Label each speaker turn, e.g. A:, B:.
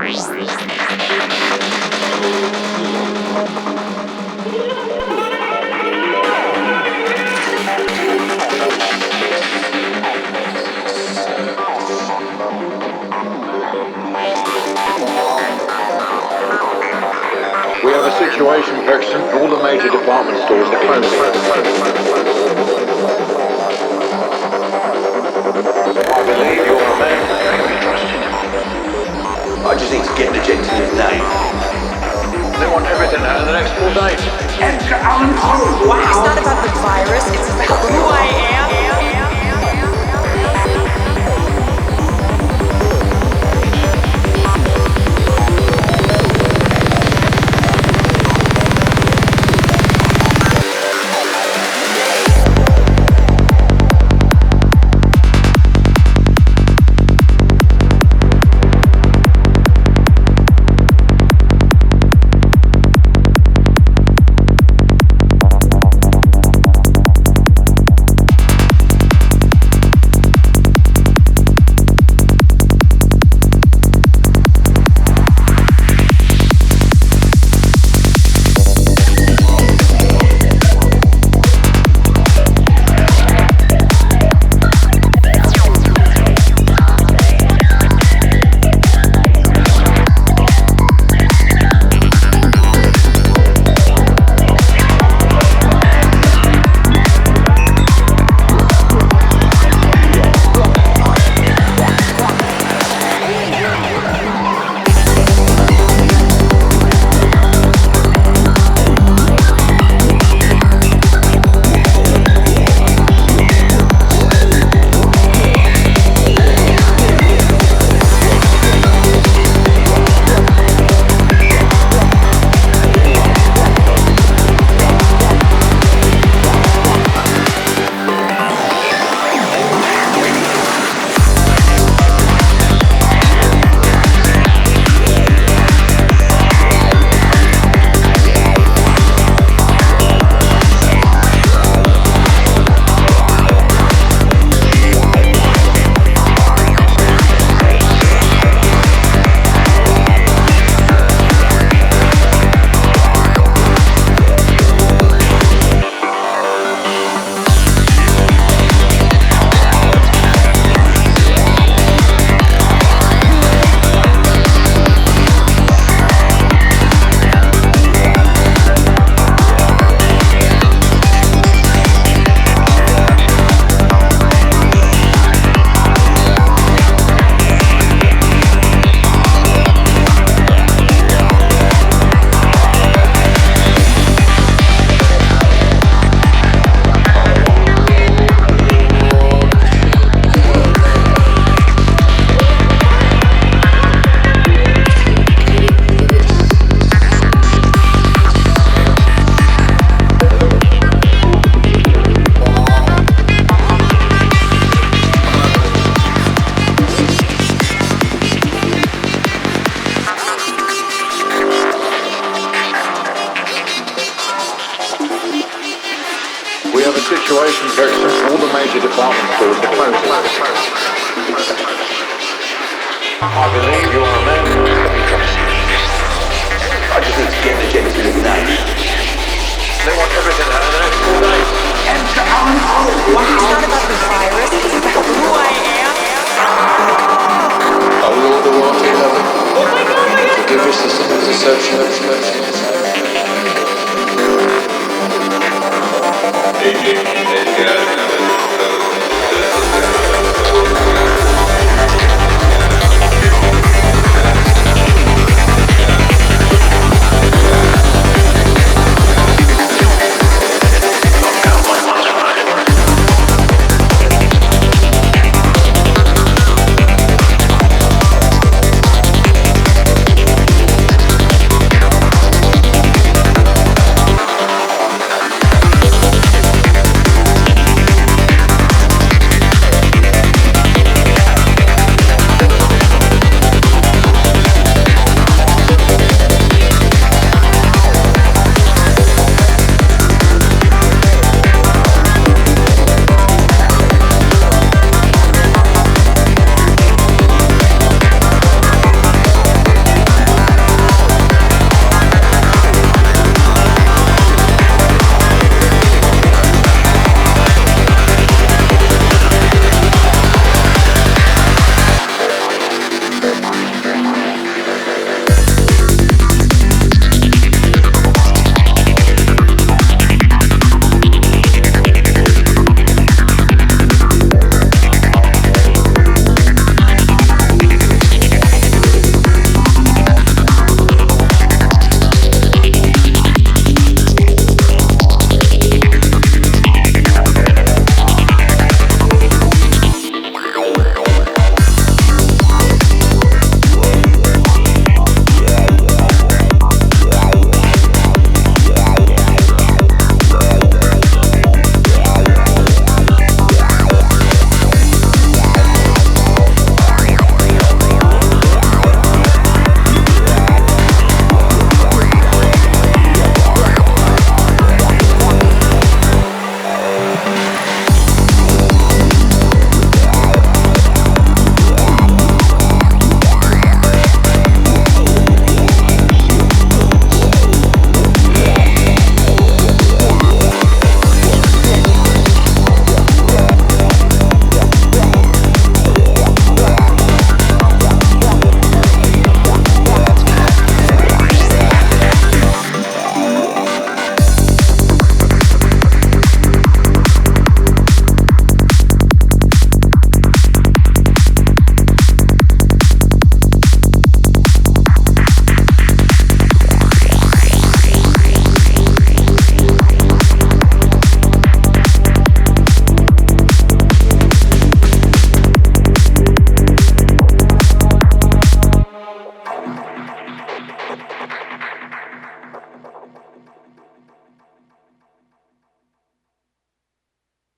A: We have a situation, Ferguson. All the major department stores are closing. I believe you're a man who can be trusted.
B: I just need to get the gentleman's name.
A: They want everything out in the next 4 days.
B: Edgar Allan Poe! Wow!
C: It's not about the virus, it's about who I am.
A: Situation, Ferguson. All the major department stores are closing.
B: I believe you're a man who can be trusted. I just need to get the gentleman's name.
A: They want everything out in the next 4 days.
B: Edgar Allan Poe! Wow!
C: It's not about the virus, it's about who I am.
D: Our Lord, the world in heaven, forgive us the sin of deception and
E: Edgar